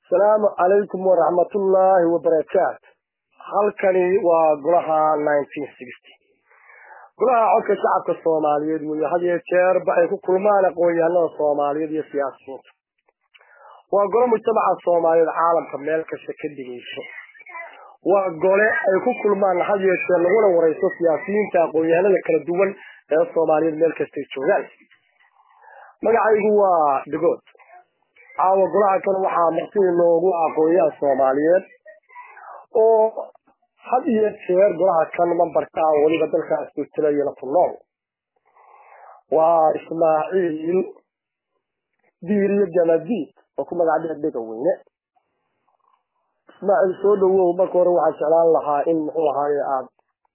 السلام عليكم ورحمة الله وبركاته. halkani waa golaha 1960 golaha codka shacabka Soomaaliyeed iyo had iyo jeer ay ku kulmaan aqoonyahanada Soomaaliyeed iyo siyaasiyiinta. waa golo mujtamaca Soomaaliyeed caalamka meel kasta ka dhigayso. waa gole ay ku kulmaan had iyo jeer laguna wareyso siyaasiyiinta aqoonyahanada kala duwan ee Soomaaliyeed meel kasta joogaan. magacaygu waa Dhigood. caawa golaha kan waxaa martii loogu aqoonyaha Soomaaliyeed oo had iyo jeer golaha kan mambarka waliba dalkaas ku tilayna ku nool. waa Ismaaciil diiriye Jamadiid oo ku magac dhigay weyne. Ismaaciil soo dhawow marka hore waxaan jeclaan lahaa in muxuu ahaay aad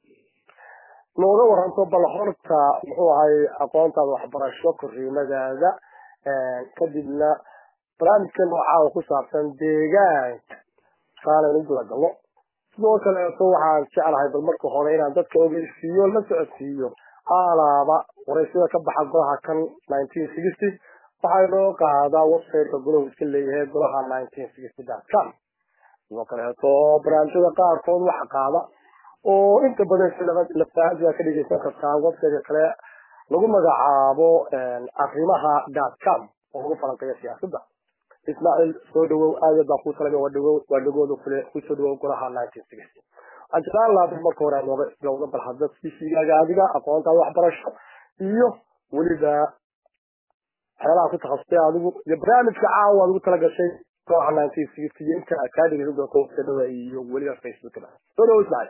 nooga waranto bal horta muxuu ahaay aqoontaada waxbarasho korriimadaada kadibna barnaamijkan waxaa ku saabsan deegaanka saalan u galo. sidoo kale waxaan jeclahay bal marka hore inaan dadka ogeysiiyo la socodsiiyo alaaba wareysada ka baxa golaha kan 1960 waxaa loo qaadaa website-ka golaha iska leeyahay golaha 1960.com. sidoo kale barnaamijyada qaarkood waxa qaada oo inta badan la faa'iido ka dhigaysan kartaa website kale lagu magacaabo arrimaha.com oo lagu falanqeeyo siyaasadda. Ismaaciil soo dhawow aad baa ku talabay waa dhagoodo kale ku soo dhawow golaha 1960. ajraan la marka hore looga balhadad fiisiga adiga aqoonta waxbarasho iyo waliba xeelaha ku taxasustay adigu iyo barnaamijka caawa ugu tala gashay golaha 1960 inta akaademiga dadka ku dhawa iyo waliba Facebook-da. soo dhawow Ismaaciil.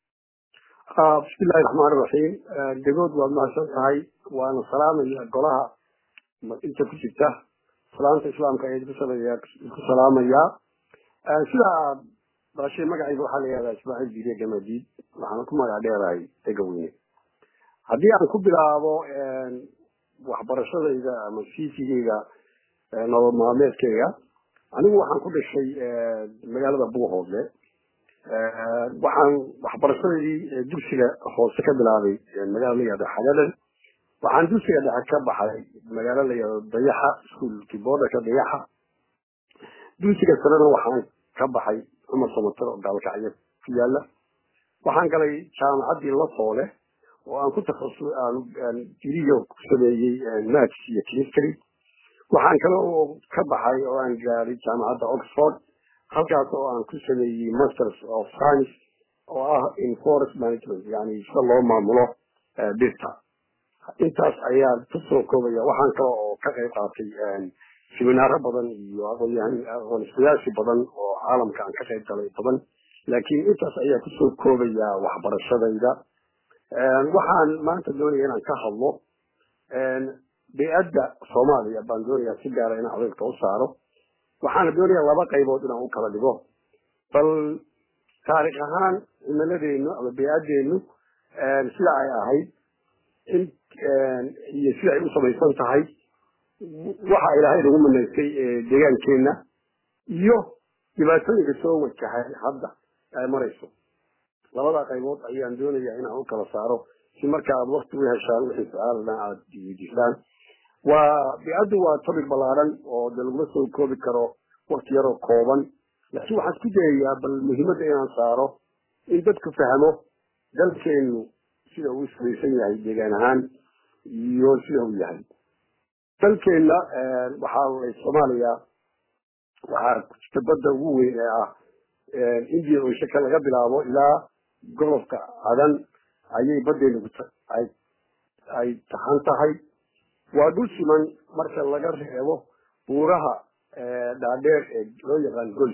bismillahir rahmaanir rahiim. dhagood waa mahadsan tahay waana salaamaya golaha inta ku jirta salaanta islaamka ee ku salaamaya sida baashay magacayga waxaa la yiraahdaa Ismaaciil diiriye Jamadiid waxaan ku magac dheerahay Degaweyne. haddii aan ku bilaabo waxbarashadayda ama fiisigayga nolol maalmeedkayga anigu waxaan ku dhashay magaalada Buuhoodle. waxaan waxbarashadii dugsiga hoose ka bilaabay magaalada la yiraahdo Xagadan. waxaan dugsiga dhexe ka baxay magaalada la yiraahdo Dayaxa iskuulkii boodhaka Dayaxa. dugsiga sarena waxaan ka baxay Umar Samatar oo dalkacyo ku yaala. waxaan galay jaamacaddii La Soole oo aan ku takhasusay aan digriga ku sameeyay maths iyo chemistry. waxaan kale oo ka baxay oo aan gaaray jaamacadda Oxford halkaas oo aan ku sameeyay Masters of Science oo ah in forest management yani sida loo maamulo dhirta. intaas ayaa ku soo koobaya. waxaan kale oo ka qayb qaatay seminaaro badan iyo aqoon-isweydaarsi badan oo caalamka aan ka qayb galay badan. laakiin intaas ayaa ku soo koobaya waxbarashadayda. waxaan maanta doonayaa inaan ka hadlo bey'adda Soomaaliya baan doonayaa si gaar ah inaan codadka u saaro. waxaana doonayaa laba qaybood inaan u kala dhigo. bal taariikh ahaan cimiladeenu ama bey'addeenu sida ay ahayd iyo sida ay u samaysan tahay waxa ilaahay lagu manaystay deegaankeena iyo dhibaatooyinka soo wajahay hadda ay marayso. labada qaybood ayaan doonayaa inaan u kala saaro si marka aad waqti u heshaan wixii su'aalna aad weydiisaan. bey'addu waa topic ballaaran oo laguma soo koobi karo waqti yaroo kooban. laakiin waxaan isku dayayaa bal muhiimadda inaan saaro in dadku fahmo dalkeenu sida uu samaysan yahay deegaan ahaan iyo sida uu yahay. dalkeena waxaa Soomaaliya waxaa ku jirta badda ugu weyn ee ah India oo shaka laga bilaabo ilaa golofka Adan ayay baddeenu ay tahan tahay. waa dhul siman marka laga reebo buuraha dhaadheer ee loo yaqaan Golf.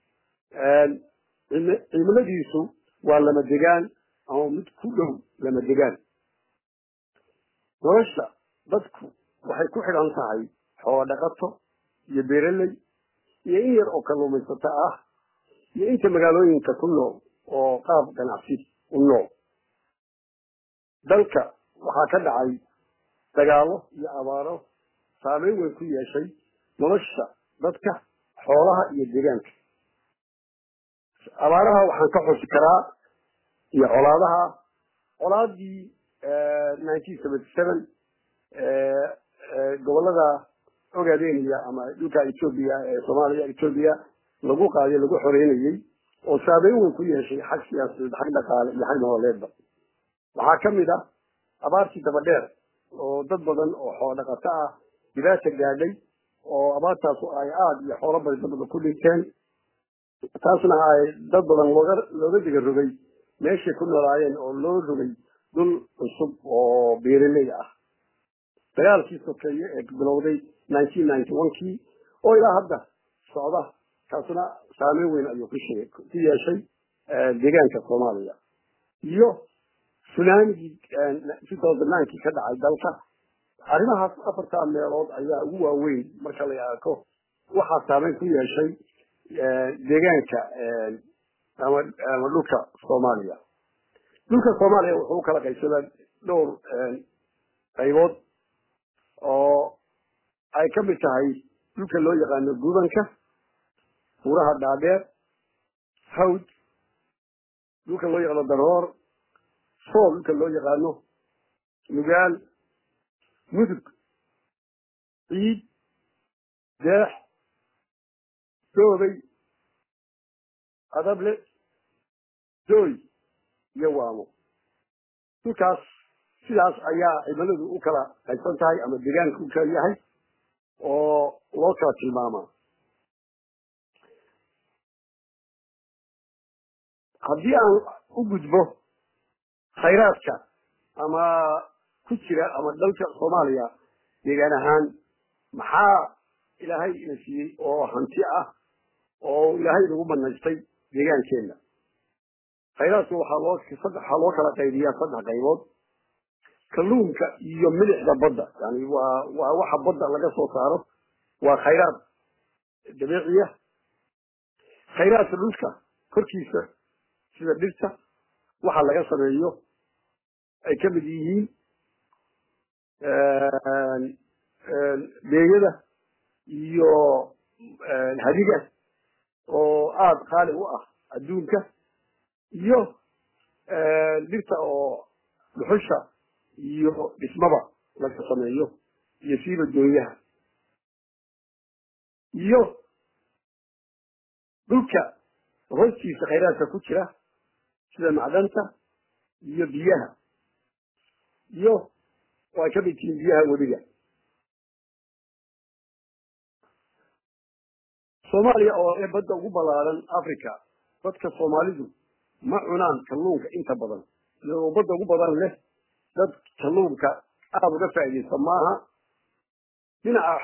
cimiladiisu waa lama degaan ama mid ku dhow lama degaan. nolosha dadku waxay ku xidhan tahay xoolo dhaqato iyo beeraley iyo in yar oo kalluumaysato ah iyo inta magaalooyinka ku nool oo qaab ganacsi u nool. dalka waxaa ka dhacay dagaalo iyo abaaro saameyn weyn ku yeeshay nolosha dadka xoolaha iyo deegaanka. abaaraha waxaan ka xusi karaa iyo colaadii 1977 gobolada ogaadeenaya ama dhulka Ethiopia ee Soomaaliya Ethiopia lagu qaaday lagu xoreynayay oo saameyn weyn ku yeeshay xag siyaasadeed xag dhaqaale iyo xag nololeedba waxaa ka mid ah abaartii daba dheer oo dad badan oo xoolo dhaqato ah dhibaata gaadhay oo abaartaas ay aad iyo xoolo badan ku dhinteen taasna ay dad badan looga diga rogay meeshay ku noolaayeen oo loo rogay dhul cusub oo beeraley ah dagaalkii sokeeye ee bilowday 1991kii oo ilaa hadda socda kaasna saameyn weyn ayuu ku yeeshay deegaanka Soomaaliya iyo tsunami 2009 ka dhacay dalka arrimahaas afarta meelood ayaa ugu waaweyn marka la eego waxa saameyn ku yeeshay deegaanka ama dhulka Soomaaliya wuxuu kala qaybsaday dhowr qaybood oo ay ka mid tahay dhulka loo yaqaano gubanka buuraha dhaadheer hawd dhulka loo yaqaano daroor sool dhulka loo yaqaano nugaal mudug ciid deex doobay adable dooy iyo waamo dhulkaas sidaas ayaa cimiladu u kala qaybsan tahay ama deegaanka u kala yahay oo loo kala tilmaamaa haddii aan u gudbo khayraadka ama ku jira ama dalka Soomaaliya deegaan ahaan maxaa ilaahay ina siiyey oo hanti ah oo ilaahay lagu banaystay deegaankeena khayraadku waxaa loo kala qaybiyaa saddex qaybood kalluunka iyo milixda badda yani waa waxa badda laga soo saaro waa khayraad dabiici ah khayraadka dhulka korkiisa sida dhirta waxa laga sameeyo ay ka mid yihiin beeyada iyo hadiga oo aad qaali u ah adduunka iyo dhirta oo dhuxusha iyo dhismaba laga sameeyo iyo siiba dooyaha iyo dhulka hoostiisa khayraadka ku jira sida macdanta iyo biyaha iyo waa ka mid yihiin biyaha webiga Soomaaliya oo ee badda ugu ballaaran Afrika dadka Soomaalidu ma cunaan kalluunka inta badan iyagoo badda ugu badan leh dad kalluunka aad uga faa'iideysan maaha dhinaca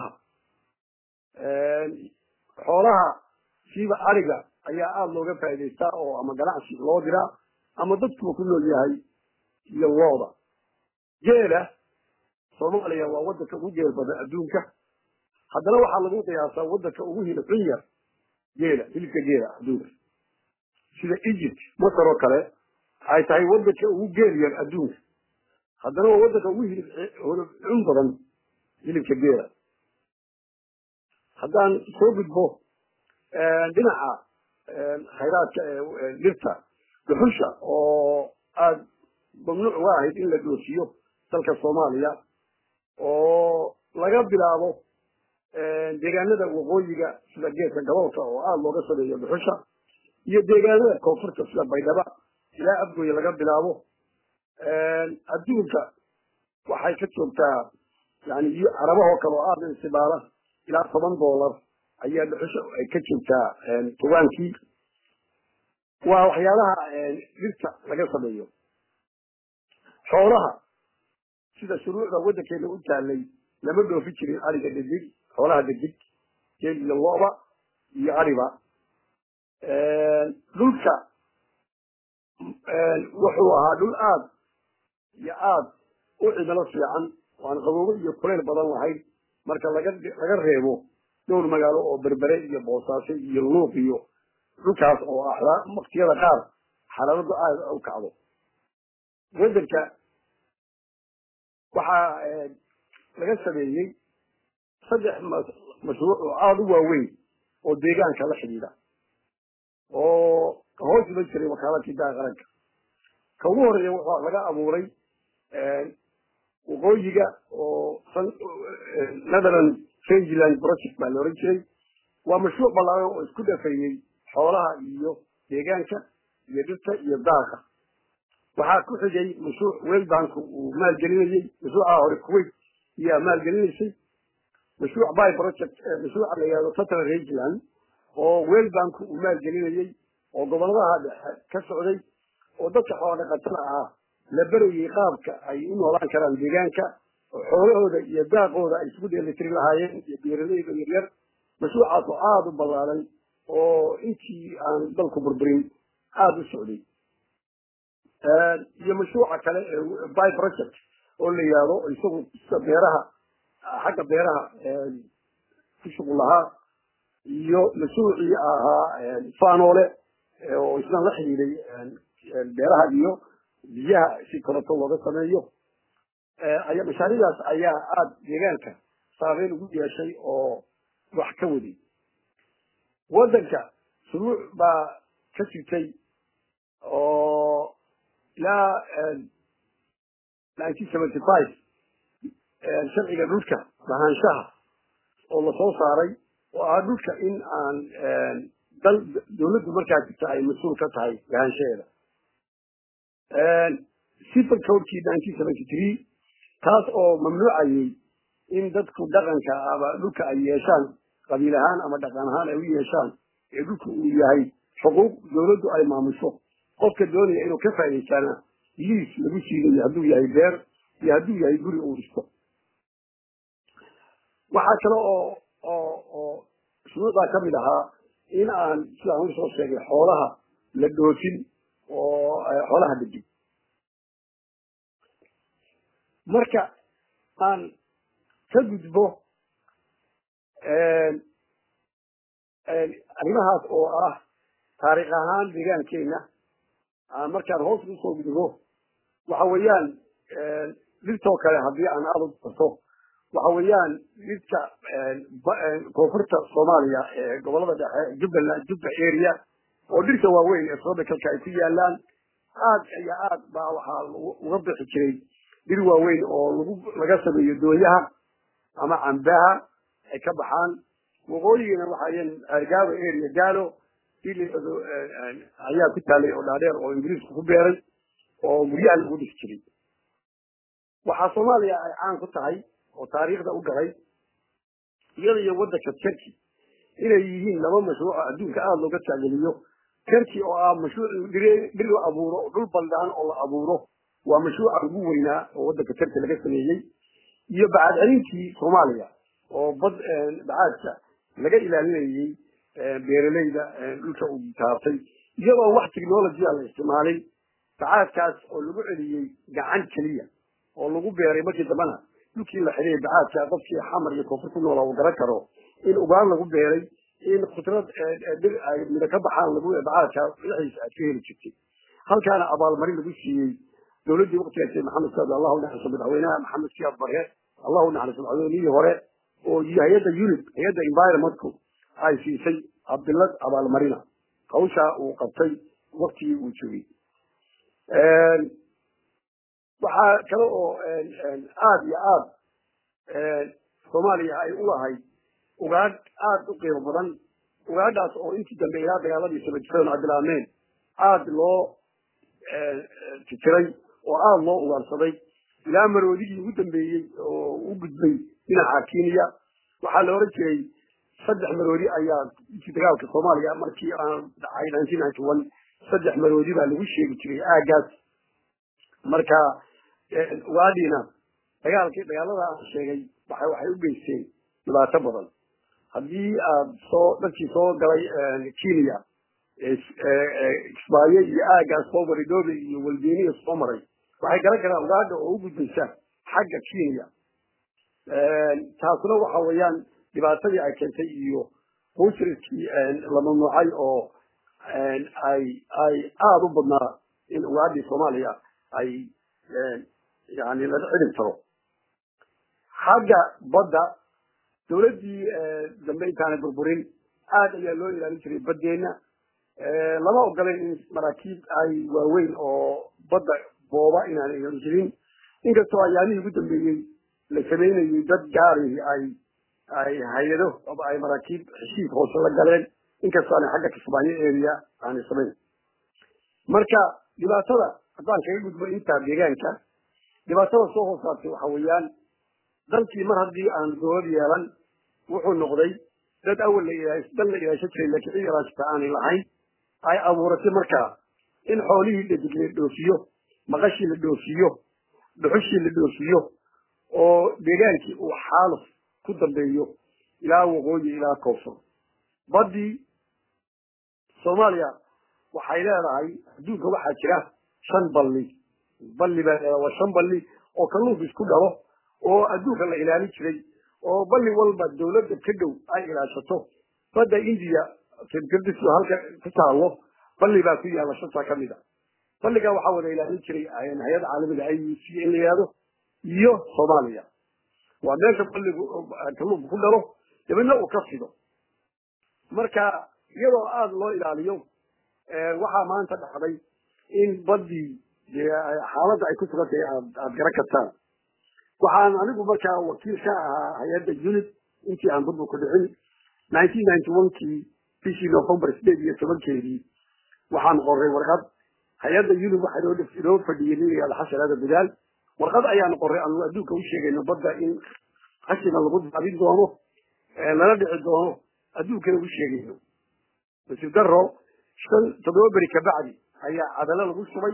xoolaha siiba ariga ayaa aad looga faa'iideystaa oo ama ganacsi loo diraa ama dadku ku nool yahay iyo looda geela Soomaaliya waa wadanka ugu geel badan adduunka haddana waxaa lagu qiyaasaa wadanka ugu hilibcun yar hilibka geela adduunka sida Egypt Masar oo kale ay tahay wadanka ugu geel yar adduunka haddana waa wadanka ugu hilibcun badan hilibka geela haddaan soo gudbo dhinaca khayraadka dhirta dhuxusha oo aad mamnuuc u ahayd in la dhoofiyo dalka Soomaaliya oo laga bilaabo deegaanada waqooyiga sida geedka gaboolka oo aad looga sameeyo dhuxusha iyo deegaanada koonfurta sida baydhaba ilaa afgooy laga bilaabo adduunka waxay ka joogtaa yani iyo carabahoo kale oo aad istibaala ilaa $10 ayaa dhuxusha ay ka joogtaa tobaankii waa waxyaalaha dhirta laga sameeyo xoolaha sida shuruucda wadankeena u taalay lama dhoofi jirin ariga dhedig xoolaha dhedig geel iyo lo'ba iyo ariba dhulka wuxuu ahaa dhul aad iyo aad u cimilo fiican waan qaboobo iyo kuleyl badan lahayn marka laga reebo dhowr magaalo oo berbere iyo boosaaso iyo luuq iyo dhulkaas oo waqtiyada qaar xaaladdu aad u kacdo wadanka waxaa laga sameeyey 3 mashruuc oo aad u waaweyn oo deegaanka la xidhiidha oo hoos ma jiray wakaaladii qaranka ka ugu horeeya waxaa laga abuuray waqooyiga oo Netherlands Finland project baa la oran jiray ومشروع بلان اسكو دفيني حولها iyo deegaanka iyo dhirta iyo daaqa waxa ku xigay mashruuc World Bank uu maal gelinayay mashruuca hore Kuwait iyo maal gelinaysay mashruuc bay project mashruuc la yiraahdo Central Region oo World Bank uu maal gelinayay oo gobolada ka socday oo dadka xoolo dhaqatada ah la barayay qaabka ay u noolaan karaan deegaanka xoolahooda iyo daaqooda ay isku dheelitiran lahaayeen iyo beeralayda yaryar mashruucaas oo aad u ballaaran oo intii aan dalku burburin aad u socday iyo mashruuca kale by project oo la yiraahdo isagu beeraha xagga beeraha ku shaqo lahaa iyo mashruucii ahaa faanoole oo isna la xiriiray beeraha iyo biyaha si koronto looga sameeyo ayaa mashaariicdaas ayaa aad deegaanka saameyn ugu yeeshay oo wax ka wadi wadanka shuruuc baa ka jirtay oo ilaa 1975 sharciga dhulka lahaanshaha oo la soo saaray oo ah dhulka in aan dawladdu markaa jirta ay mas-uul ka tahay lahaanshaheeda civil codekii 1973 taas oo mamnuucayay in dadku dhaqanka ama dhulka ay yeeshaan qabiil ahaan ama dhaqan ahaan ay u yeeshaan ee dhulku uu yahay xuquuq dawladdu ay maamusho qofka doonaya inuu ka faa'iideystana liis lagu siidayo hadduu yahay beer iyo hadduu yahay guri uu dhisto waxaa kale oo shuruucdaa ka mid ahaa in aan sidaan usoo sheegay xoolaha la dhoofin oo xoolaha dhigi marka aan ka gudbo arrimahaas oo ah taariikh ahaan deegaankeena markaan hoos usoo gudbo waxa weeyaan dhirtoo kale haddii aan aad u barto waxa weeyaan dhirta koonfurta Soomaaliya ee gobolada dhexe Jubbaland Jubba area oo dhirta waaweyn ee tropical-ka ay ku yaalaan aad baa waxaa uga bixi jiray dhir waaweyn oo laga sameeyo dooyaha ama cambaha ay ka baxaan waqooyigana waxaayeen argaawa area gaalo ilaa ayaa ku taalay oo dhaadheer oo Ingiriisku ku beeray oo guryaha lagu dhis jiray waxaa Soomaaliya ay caan ku tahay oo taariikhda u galay iyada iyo wadanka Turkey inay yihiin laba mashruuc adduunka aad looga taageeriyo Turkey oo ah mashruuc dhir la abuuro dhul baldaan oo la abuuro waa mashruuca ugu weynaa oo wadanka Turkey laga sameeyay iyo bacad celintii Soomaaliya oo bacadka laga ilaalinayay beeralayda dhulka uu taabtay iyadoo wax technology la isticmaalay bacadkaas oo lagu celiyay gacan kaliya oo lagu beeray markii dambana dhulkii la xiriir bacadka qofkii xamar iyo koonfur ku nool oo garan karo in ugaan lagu beeray in khudrad ay mid ka baxaan lagu bacadka wixiisa aad ka heli jirtay halkaana abaalmarin lagu siiyay dawladii waqtigeedii Maxamed Saad Allahu naxariiso madaxweynaha Maxamed Siyaad Barre Allahu naxariiso madaxweynihii hore oo hay'adda UNEP hay'adda environment-ku ay siisay Abdullah abaalmarina hawsha uu qabtay waqtigii uu joogay waxaa kale oo aad iyo aad Soomaaliya ay u lahayd ugaad aad u qiimo badan ugaadhaas oo intii dambe ilaa dagaaladii Soomaaliya Cabdilaameed aad loo tiray oo aad loo ugaarsaday ilaa maroodigii ugu dambeeyay oo u gudbay dhinaca Kenya waxaa la oran jiray saddex maroodi ayaa dagaalka Soomaaliya markii aan dhacay 1991 saddex maroodi baa lagu sheegi jiray aagaas marka waadina dagaalada aan sheegay waxay u geysteen dhibaato badan haddii aad dadkii soo galay Kenya isbaaye iyo aagaas soo maray Doobe iyo Walbeeniya soo maray waxay garan karaan ugaadha oo u gudbaysa xagga Kenya taasuna waxa weeyaan dhibaatadii ay keentay iyo buushirkii la mamnuucay oo ay aad u badnaa in ugaadhii Soomaaliya ay يعني لا علم ترى حاجة بدأ دولتي لما كانت بربورين عاد اللي لو إلى نشري بدينا لما أقولين مراكب أي وين أو بدأ بابا إن نشرين إنك توا يعني يقدم بيجي لسمين يدد جاري أي ay hayado oo ay maraakiib heshiis hoose la galeen inkastoo aan xagga Kismaayo area aan samayn marka dhibaatada haddaan kaga gudbo inta deegaanka dhibaatada soo hoosaatay waxa weeyaan dalkii mar haddii aan dowlad yeelan wuxuu noqday dad awal la ilaashan jiray laakiin cid ilaashata aanay lahayn ay abuuratay markaa in xoolihii la dhoofiyo maqashii la dhoofiyo dhuxushii la dhoofiyo oo deegaankii uu xaaluf ku dambeeyo ilaa waqooyi ilaa koonfur badii Soomaaliya waxay leedahay adduunka waxaa jira 5 balli waa 5 balli oo kalluunka isku dhalo oo adduunka la ilaalin jiray oo balli walba dawladda ka dhow ay ilaashato badda India tirtirdisu halka ku taalo balli baa ku yaala shanta kamid ah balliga waxa wada ilaalin jiray hay'ad caalamiga ay siiyeen iyo Soomaaliya waa meesha balligu kalluunka ku dhalo dibna uu ka fido marka iyadoo aad loo ilaaliyo waxa maanta dhacday in badii xaaladda ay ku sugantay aad garan kartaan waxaan anigu markaa wakiil ka ahaa hay'adda UNIT intii aan dad ku dhicin 1991kii bishii November 18 waxaan qoray warqad hay'adda UNIT waxa loo fadhiyay inay xasharada gudaal warqad ayaan qoray aan adduunka u sheegayno badda in qashina lagu daabin doono lala dhici doono adduunka u sheegayno basi daro toddoba beri ka bacdi ayaa cadala lagu shubay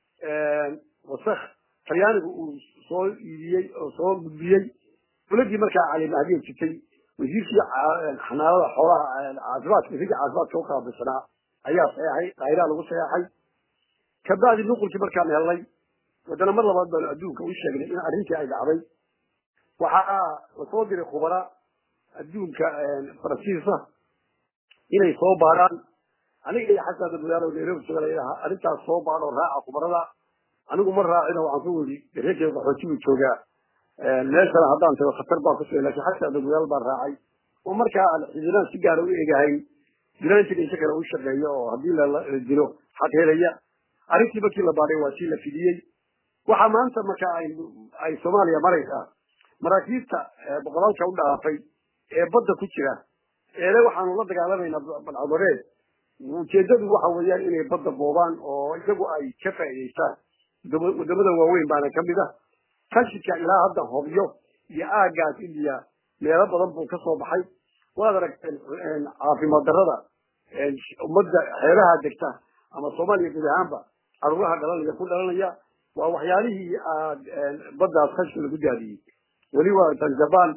wasakh talyaanigu uu soo iibiyey oo soo gudbiyey fuladii markaa cali mahdi jirtay wasiirkii xanaanada xoolaha caafimaadka u qaabilsanaa ayaa saxay qayra lagu saxay ka bacdi nuqulkii markaan helnay wadana mar labaad baan adduunka u sheegnay in arrintii ay dhacday waxa la soo diray khubara adduunka Faransiiska inay soo baaraan aniga iyo xataa dadweynaha Nairobi soo arrintaas soo baaro raaca khubarada anigu mar raacina waxaan ku wadi reerkayga qaxootiga jooga meesha haddaan tago khatar baa ku soo laakiin xataa dadweynaha baan raacay oo markaa aan xididaan si gaar ah u eegahay dilaantii inta kale u shaqeeyo oo haddii la dilo xaq helaya arrintii markii la baaray waa si la fidiyey waxa maanta markaa ay Soomaaliya maraysaa maraakiibta boqolaalka u dhaafay ee badda ku jira ee waxaanu la dagaalamayna balcadareed ujeedadu waxa weeyaan inay badda boobaan oo iyagu ay ka faa'iideystaan wadamada waaweyn baana ka mid ah kashika ilaa hadda hobyo iyo aagaas India meelo badan buu ka soo baxay waad aragteen caafimaad darrada ummadda xeeraha degta ama Soomaaliya guud ahaanba caruuraha dhalanaya ku dhalanaya waa waxyaalihii baddaas kashka lagu daadiyey weli waa Tanzabaan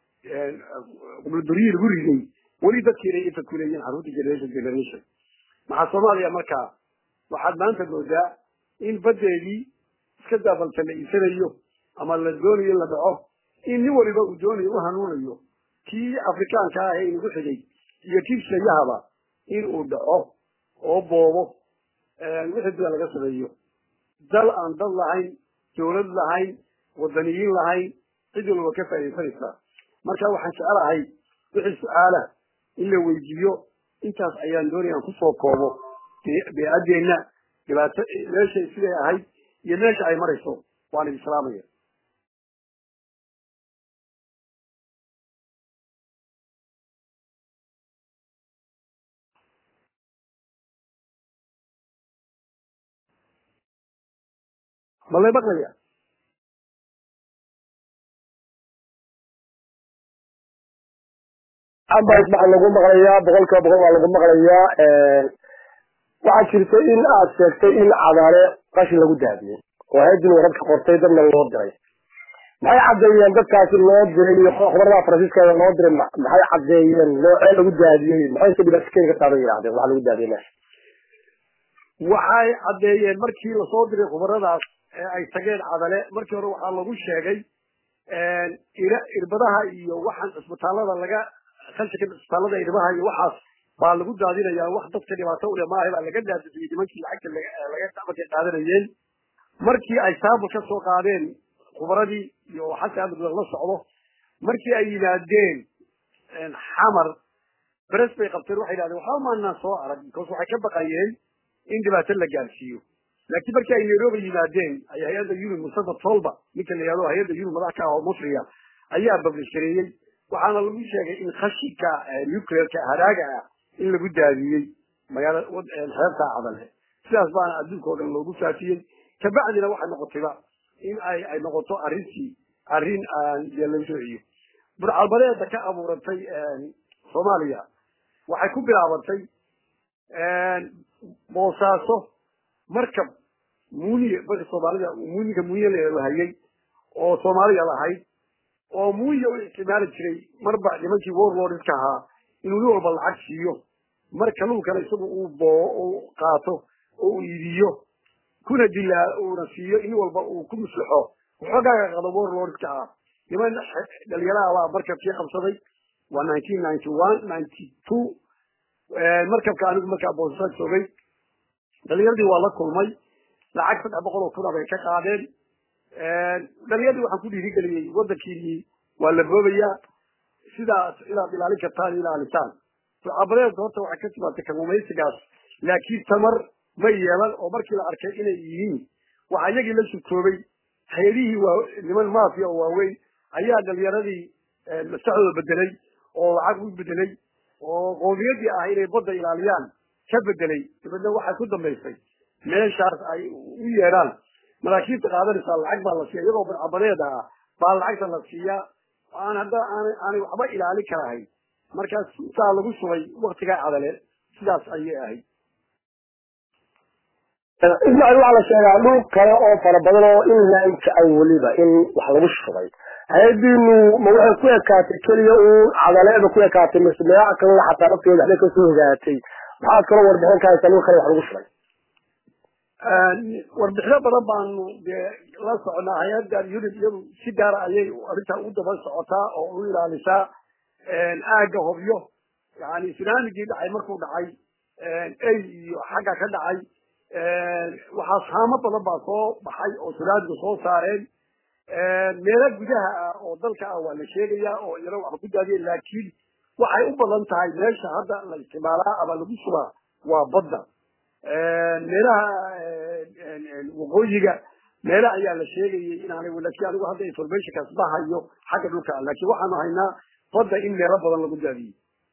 qubul guriga weli dadkii inta kuleeyeen caruurta generation maxaa Soomaaliya markaa waxaad maanta moodaa in badeedii iska daabaltay isanayo ama la doonayo la dhaco in nin waliba uu doonayo u hanuunayo kii Afrikaanka ah ee ugu xigay iyo kii shayahaba in uu dhaco oo boobo wixii laga sameeyo dal aan dal lahayn dawlad lahayn wadaniyiin lahayn cid walba ka faa'iideysa marka waxaan jecelahay wixii su'aala in la weydiiyo intaas ayaan doonayaan ku soo koobo beecadeena dhibaato meesha sidee ahayd iyo meesha ay marayso waan idin salaamaya malay maqlaya amba ismaxa lagu maqlayaa boqolkiiba boqol waa lagu maqlayaa waxaa jirta in aad sheegtay in cadaale qashin lagu daadiyey oo hay'addu wararka qortay dadna loo diray maxay caddeeyeen dadkaasi loo diray iyo khubarada Faransiiska loo diray maxay caddeeyeen noocee lagu daadiyey maxay ka dhibaato keeni kartaa bay yiraahdeen waxa lagu daadiyey waxay caddeeyeen markii la soo diray khubaradaas ee ay tageen cadale markii hore waxaa lagu sheegay irbadaha iyo waxaan isbitaalada laga khalka isbitaalada irbaha iyo waxaas baa lagu daadinayaa wax dadka dhibaato u leh maaha baa laga daadiyay dimankii lacagta laga tacbaka qaadanayeen markii ay saabo ka soo qaadeen khubaradii iyo xataa aad la socdo markii ay yimaadeen xamar bares bay qabteen waxay yiraahdeen waxa maana soo arag because waxay ka baqayeen in dhibaato la gaarsiiyo laakiin markii ay Nairobi yimaadeen ay hay'adda UNIT Mustafa Tolba ninka la yiraahdo hay'adda UNIT madax ka ah oo Masriya ayaa publish gareeyay waxaana lagu sheegay in khashika nuclearka haraaga ah in lagu daadiyey magaalada xeebta cadale sidaas baana adduunka oo dhan loogu faafiyey kabacdina waxay noqotayba in ay noqoto arrin aan lagu soociyo burcalbadeeda ka abuuratay Soomaaliya waxay ku bilaabantay boosaaso markab muuniye bada Soomaalida muuniga muuniye la hayay oo Soomaaliya lahayd oo muuniye u isticmaali jiray marba nimankii warlordska ahaa inuu nin walba lacag siiyo marka luu kale isagu uu qaato oo iibiyo kuna dilaa oo siiyo in walba uu ku muslaxo waxoogaa qado warlordska ah niman dhalinyarada waa markabkii qabsaday waa 1991 92 markabka anigu markaa boosaaso joogay dhalinyaradii waa la kulmay lacag 300 kun bay ka qaadeen dhalinyaradii waxaan ku dhiirigeliyay wadankii waa la boobayaa sidaas ilaa ilaalin kartaan ilaalitaan abadeed horta waxay ka timaatay kalluumaysigaas laakiin tamar ma yeelan oo markii la arkay inay yihiin waxa iyagii la shukoobay hay'adihii waa niman maafiya oo waaweyn ayaa dhalinyaradii maskaxdooda bedelay oo lacag u bedelay oo qoomiyadii ah inay badda ilaaliyaan ka bedelay dibadna waxay ku dambaysay meeshaas ay u yeedhaan maraakiibta qaadanaysaa lacag baa la siiya iyagoo barcabadeed ah baa lacagta la siiyaa aanay waxba ilaalin karahayn markaas intaa lagu shubay waktigaa cadale sidaas ayay ahayd ismaaciil waxaa la sheegaa dhul kale oo fara badan oo in laanka ah weliba in wax lagu shubay hayadiinu ma waxay ku ekaatay keliya uun cadaleeda ku ekaatay mise meelaha kalena xataa dhafteeda waxbay kasoo hogaatay maxaad kaloo warbixin ka haysaa dhul kale wax lagu shubay warbixino badan baanu dee la soconaa hay-adda unit iyadu si gaara ayay arrintaa u daba socotaa oo u ilaalisaa aagga hobyo yani tsunamigii dhacay markuu dhacay ay iyo xagga ka dhacay waxaa saamo badan baa soo baxay oo tsunamiga soo saareen meelo gudaha ah oo dalka ah waa la sheegayaa oo iyana wax ku daadiyeen laakiin waxay u badan tahay meesha hadda la isticmaalaa ama lagu subaa waa badda meelaha waqooyiga meela ayaa la sheegayay inaanay laakiin anigu hadda informationkaas ma hayo xagga dhulka laakiin waxaanu haynaa badda in meelo badan lagu daadiyey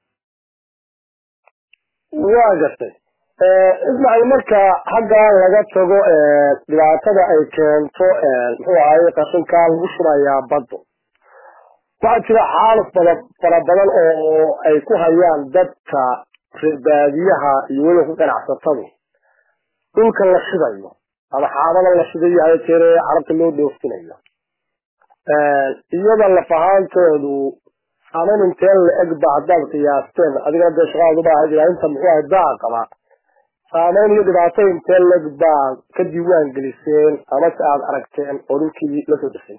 waa gartay ismaaciil marka xagga laga tago dhibaatada ay keento muxuu ahaye qashinka lagu shubayaa baddo waxaa jira xaaluf fara badan oo ay ku hayaan dadka reer baadiyaha iyo weliba ku ganacsatadu dhulka la shidayo ama xaabada la shidayo hayeteere carabta loo dhoofinayo iyada lafahaanteedu saameyn intee la eg ba haddaad qiyaasteen adigana dee shaqaadu ba ahayd ilaalinta muxuu ahayd baa qaba saameyn iyo dhibaato intee leg baa ka diiwaan geliseen amase aada aragteen oo dhulkii lasoo dhisay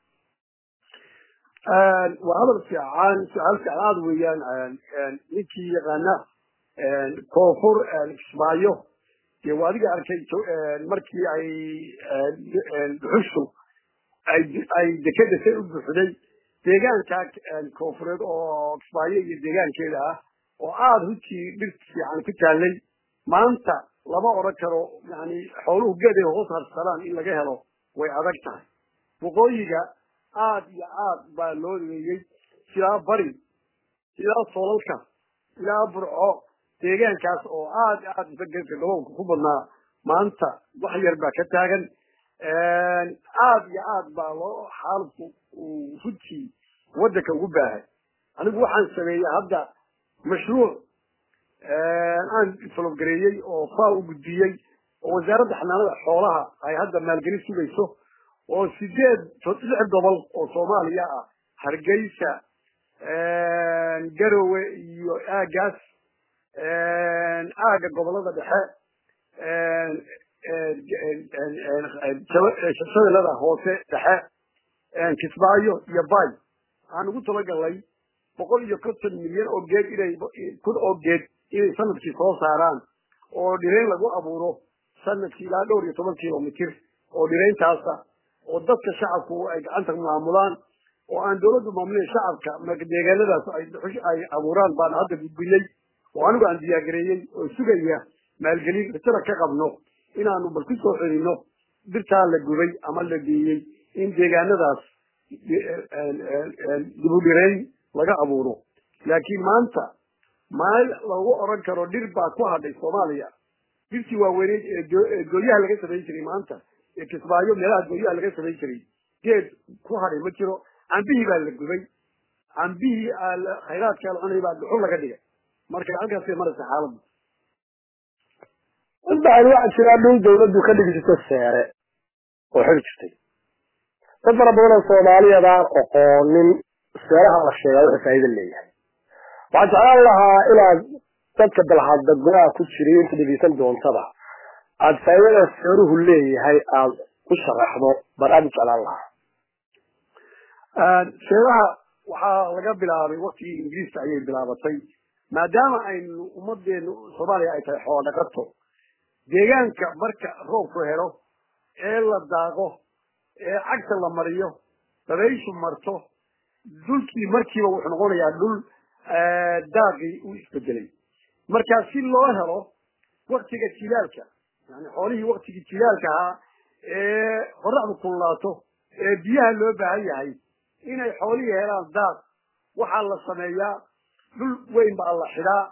waa hadal fiican su-aal fiicnaad weeyaan ninkii yaqaana koonfur kismaayo dee waa adiga arkay markii ay dhuxushu ay dekedasay u buuxday deegaanka koonfureed oo kismaayo iyo deegaankeeda ah oo aada hudkii dhir fiican ku taallay maanta lama oran karo yani xooluhu geeday hoos harsadaan in laga helo way adag tahay waqooyiga aad iyo aad baa loo leeyey silaa bari ilaa soolalka ilaa burco deegaankaas oo aad geedka gobolka ku badnaa maanta wax yar baa ka taagan aad iyo aad baa loo xaalku hudkii waddanka ugu baahay anigu waxaan sameeyey hadda mashruuc aan falobgareeyey oo faa u gudbiyey oo wasaaradda xanaanada xoolaha ay hadda maalgelin sugayso oo 6 gobol oo Soomaaliya ah Hargeysa Garowe iyo aagaas aaga gobolada dhexe shabeellada hoose dhexe Kismaayo iyo Bay aan ugu talagalay 150 milyan oo geed inay sanadkii soo saaraan oo dhireen lagu abuuro sanadkii ilaa dhowr iyo 10 kilomitir oo dhireentaasa oo dadka shacabku ay gacanta maamulaan oo aan dawladdu maamulin shacabka marka deegaanadaas ay abuuraan baan hadda gudbinay oo anigu aan diyaargareeyay oo sugaya maalgelin tira ka qabno inaanu bal ku soo xirino dirtaa la gubay ama la geeyey in deegaanadaas dib u dhirayn laga abuuro laakiin maanta maal lagu oran karo dhir baa ku hadhay Soomaaliya dhirtii waa weereed ee gooyaha laga sameeyay jiray maanta ee kisbaayo meelaha gooyaha laga sameeyay jiray geed ku hadhay ma jiro ambihii baa la gubay ambihii khayraadka la cunay baa dhuxul laga dhigay marka halkaas ay maraysa xaaladdu inta ay wax jiraan dhul dawladdu ka dhigi jirto seere oo xil jirtay dad fara badan oo Soomaaliyeed aan aqoonin seeraha la sheegay waxa faa'iido leeyahay waxaan jeclaan lahaa inaad dadka dalxadda golaha ku jiray inta dhegeysan doontada aad faa'iidada seeruhu leeyahay aad ku sharaxdo bar aad jeclaan lahaa seeraha waxaa laga bilaabay waqtigii Ingiriiska ayay bilaabatay maadaama aynu ummadeenu Soomaaliya ay tahay xoolo dhaqato deegaanka marka roobku helo ee la daaqo ee cagta la mariyo dabayshu marto dhulkii markiiba wuxuu noqonayaa dhul daaqii u isbedelay marka si loo helo waqtiga jilaalka yani xoolihii waqtigii jilaalka ahaa ee qorraxdu kululaato ee biyaha loo baahan yahay inay xoolihii helaan daaq waxaa la sameeyaa dhul weyn baa la xidhaa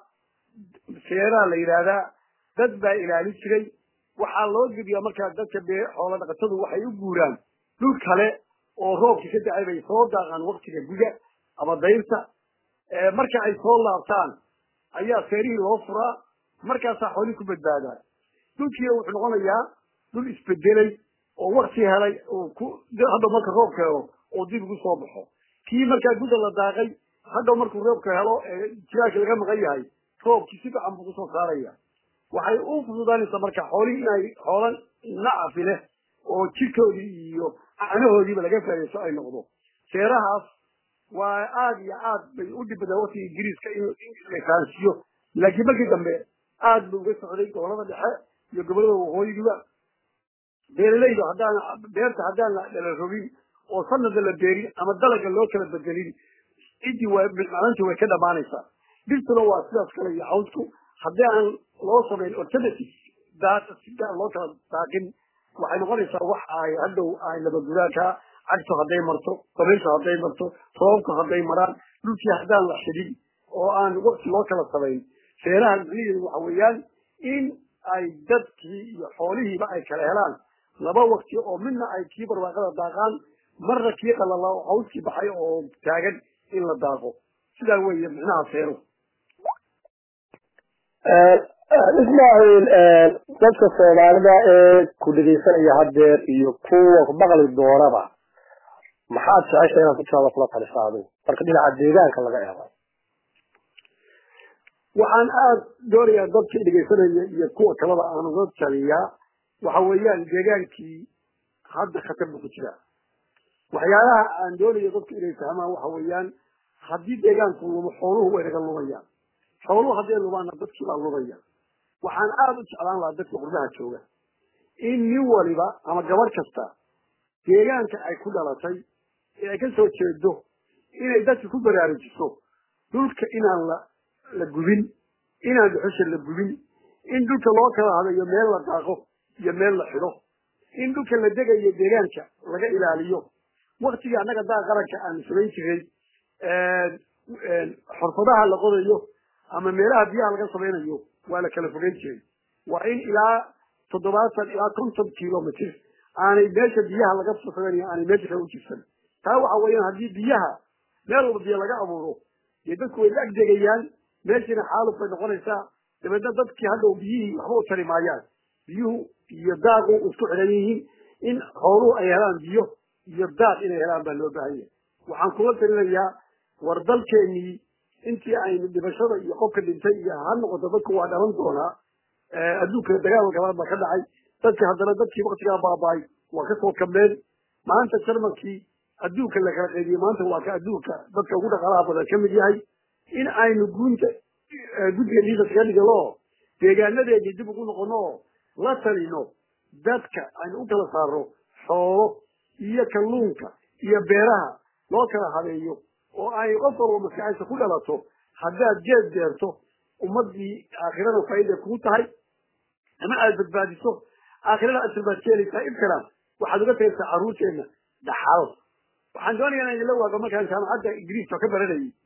seeraa la yidhaahdaa dad baa ilaalin jiray waxaa loo gediyaa markaa dadka xoolo dhaqatadu waxay u guuraan dhul kale oo roobkii ka dacay bay soo daaqaan waqtiga guga ama dayrta marka ay soo laabtaan ayaa seerihii loo furaa markaasaa xoolihii ku badbaadaa dhulkii wuxuu noqonayaa dhul isbedelay oo waqti helay oo hadda marka roobka helo oo dib ugu soo baxo kii markaa guda la daaqay hadda markuu roobka helo jiraalka laga maqan yahay roobkii si fiican buu kusoo saaraya waxay u fududaanaysaa marka xoolihii inay xoolan nacafi leh oo jirkoodii iyo caanahoodiiba laga faa'iideysto ay noqdo seerahaas waa aad iyo aad bay u dhib badan waqtigii Ingiriiska in la fahansiiyo laakiin markii dambe aad buu uga socday gobolada dhexe iyo gobolada waqooyiga beeralayda haddaan la rogin oo sanada la beerin ama dalaga loo kala bedelin cidii maalintii way ka dhamaanaysaa dhirtuna waa sidaas kale iyo cawsku haddii aan loo samayn alternative daata si gaar loo kala daaqin waxay noqonaysaa wax ay hadhow ay nabadguraanka cagto hadday marto dabaysha hadday marto roobku hadday maraan dhulkii haddaan la xidhin oo aan waqti loo kala samayn seeraha macnaheedu waxa weeyaan in ay dadkii iyo xoolihiiba ay kala helaan laba waqti oo midna ay kii barwaaqada daaqaan marna kii qalala oo cawskii baxay oo taagan in la daaqo sidaa weeye macnaha seeru ismaaciil dadka Soomaalida ee ku dhageysanaya haddeer iyo kuwa ku maqli doonaba maxaad jeceshahay inaad ku jawaab kula talisaado marka dhinaca deegaanka laga eego waxaan aad doonayaa dadka dhageysanaya iyo kuwa kaleba aan uga taliyaa waxa weeyaan deegaankii hadda khatar buu ku jiraa waxyaalaha aan doonayo dadku inay fahmaan waxa weeyaan haddii deegaanku lumo xooluhu way naga lumayaan xooluhu hadday lumaana dadkii baa lumaya waxaan aad u jeclaan lahaa dadka qurbaha jooga in nin waliba ama gabadh kasta deegaanka ay ku dhalatay ee ay ka soo jeedo inay dadka ku baraarujiso dhulka inaan la gubin inaan dhuxusha la gubin in dhulka loo kala hadayo meel la daaqo iyo meel la xidho in dhulka la degayo deegaanka laga ilaaliyo waqtigii annaga daa qaranka aan samayn jiray xirfadaha la qodayo ama meelaha biyaha laga samaynayo waa la kala fogeyn jiray waa in ilaa 70 ilaa 50 kilomitir aanay meesha biyaha laga fursadanayo aanay meesha kale u jirsan taa waxa weeyaan haddii biyaha meel walba biyo laga abuuro dee dadku way ag degayaan meeshina xaaluf bay noqonaysaa dabeedna dadkii hadhow biyihii waxba u tari maayaan biyuhu iyo daaqu isku xidhan yihiin in xooluhu ay helaan biyo iyo daaq inay helaan baa loo baahan yahay waxaan kula talinayaa war dalkeenii intii aynu dhibashada iyo qofka dhintay iyo ha noqoto dadku waa dhalan doonaa adduunka dagaal gabaad baa ka dhacay dadka haddana dadkii waqtigaa baaba'ay waa ka soo kableen maanta jarmalkii adduunka la kala qaybiyey maanta waa ka adduunka dadka ugu dhaqaalaha badan ka mid yahay in aynu guddiga dhiisa kaga dhigano deegaanadeedii dib ugu noqono oo la talino dadka aynu u kala saarno xoolo iyo kalluunka iyo beeraha loo kala habeeyo oo ay qof walba maskaxdiisa ku dhalato haddaad jeed beerto ummadii aakhirada faa'iida kugu tahay ama aad badbaadiso aakhirada aad badbaadinaysaa ibkana waxaad uga tagaysaa carruurteena dhaxal waxaan doonayaa inaan la waago markaan jaamacadda ingiriiska ka baranayay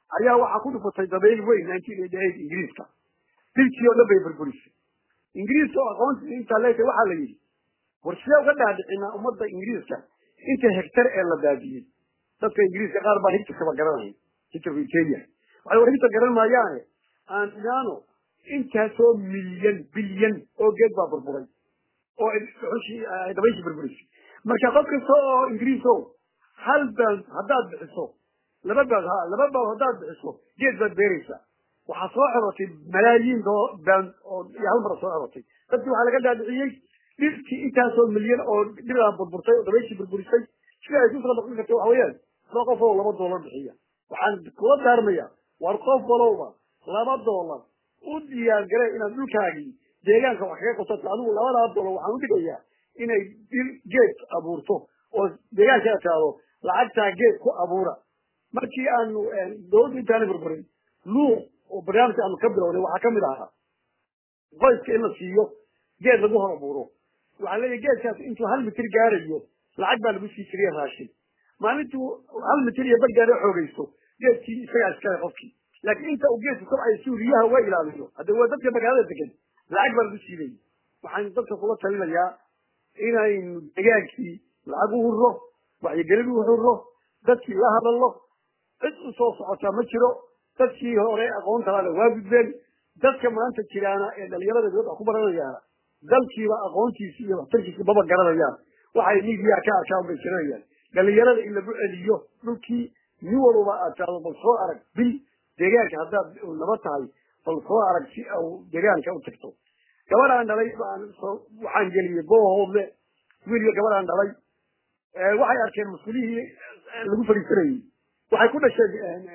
ayaa waxaa ku dhufatay dabayl weyn 1988 ingiriiska dilkii oo dhan bay burburisay ingiriiska oo aqoontii inta leeyahay waxaa la yidhi warshada uga dhaadhicina ummadda ingiriiska inta hektar ee la daadiyey dadka ingiriiska qaar baa hektar kaba garanaya hektarka Kenya waxay war hektar garan maayaane aan inaano intaasoo milyan bilyan oo geed baa burburay oo dabayshi burburisay marka qof kasta oo ingiriis oo hal baan haddaad bixiso laba baan haddaad bixiso geed baad beeraysaa waxaa soo xorotay malaayiin baan oo hal mar soo xorotay dadkii waxaa laga dhaadhiciyey dhirtii intaasoo milyan oo dhiraan burburtay oo dabayshi burburisay sida ay ku soo noqon karto waxa weeyaan qof oo $2 bixiya waxaan kula daarmayaa war qof walowba $2 u diyaar garay inaad dhulkaagii deegaanka wax kaga qotato adigu $2 waxaan u dhigayaa inay geed abuurto oo deegaanka taalo lacagtaa geed ku abuura markii aanu dowladda intaana burburin luuq oo barnaamij aanu ka bilownay waxaa ka mid ahaa qoyska in la siiyo geed lagu hor abuuro waxaa leeyahay geedkaas intuu 1 mitir gaarayo lacag baa lagu sii jiray raashin maalintuu 1 mitir iyo badgaaro xoogaysto geedkii isagaa iskale qofkii laakiin inta uu geedku kobcayo suuriyaha uga ilaaliyo hadda waa dadka magaalada degan lacag baa lagu siiyey waxaan dadka kula talinayaa inaynu degaankii lacag u hurro wacyigelin u hurro dadkii la hadallo cid u soo socotaa ma jiro dadkii hore aqoonta lahayd waa gudbeen dadka maanta jiraana ee dhalinyarada wax ku baranayaan dalkiiba aqoontiisa iyo waxtarkiisa baba garanayaan waxay miidiya ka arkaan bay jirayaan dhalinyarada in lagu celiyo dhulkii nin walba aad bal soo arag bil deegaanka haddaad nabad tahay bal soo arag si uu deegaanka u tagto gabadhaan dhalay waxaan geliyey boohoodle wiilka gabadhaan dhalay waxay arkeen mas'uuliyii lagu fariisanayay waxay ku dhashay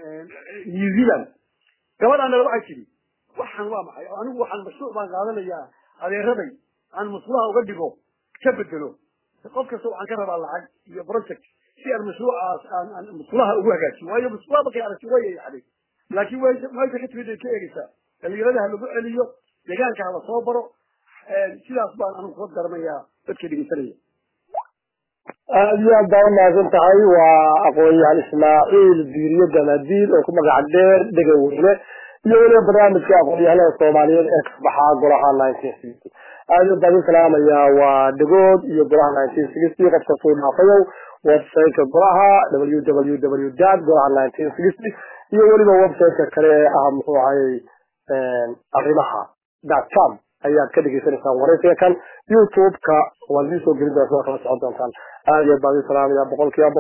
New Zealand gabadhaan dhalay waxay tiri waxaan waa maxay anigu waxaan mashruuc baan qaadanayaa adeeraday aan mas'uulaha uga dhigo ka bedelo qof kasta waxaan ka rabaa lacag iyo project si aan mashruucaas aan mas'uulaha ugu hagaajiyo waayo mas'uulaha markay aragti way yahay laakiin way ka timid ka eegaysaa dhalinyarada lagu celiyo deegaanka la soo baro sidaas baan anigu ku darmayaa dadka dhigaysanaya aad iyo aad baan mahadsan tahay waa aqoon-yahan Ismaaciil Diiriye Gamadiid oo ku magac dheer Dhegaweyne iyo weliba barnaamijka aqoon-yahanada Soomaaliyeed ee ka baxa golaha 1960 aad iyo baan salaamayaa waa Dhagood iyo golaha 1960 qofka soo dhaafayo website-ka golaha www.golaha1960 iyo weliba website-ka kale muxuu ahaayay arrimaha.com ayaad ka dhegeysanaysaa waraysiga kan YouTube-ka waa soo gelin doontaa kala socon doontaan aad iyo baan salaamayaa boqolkiiba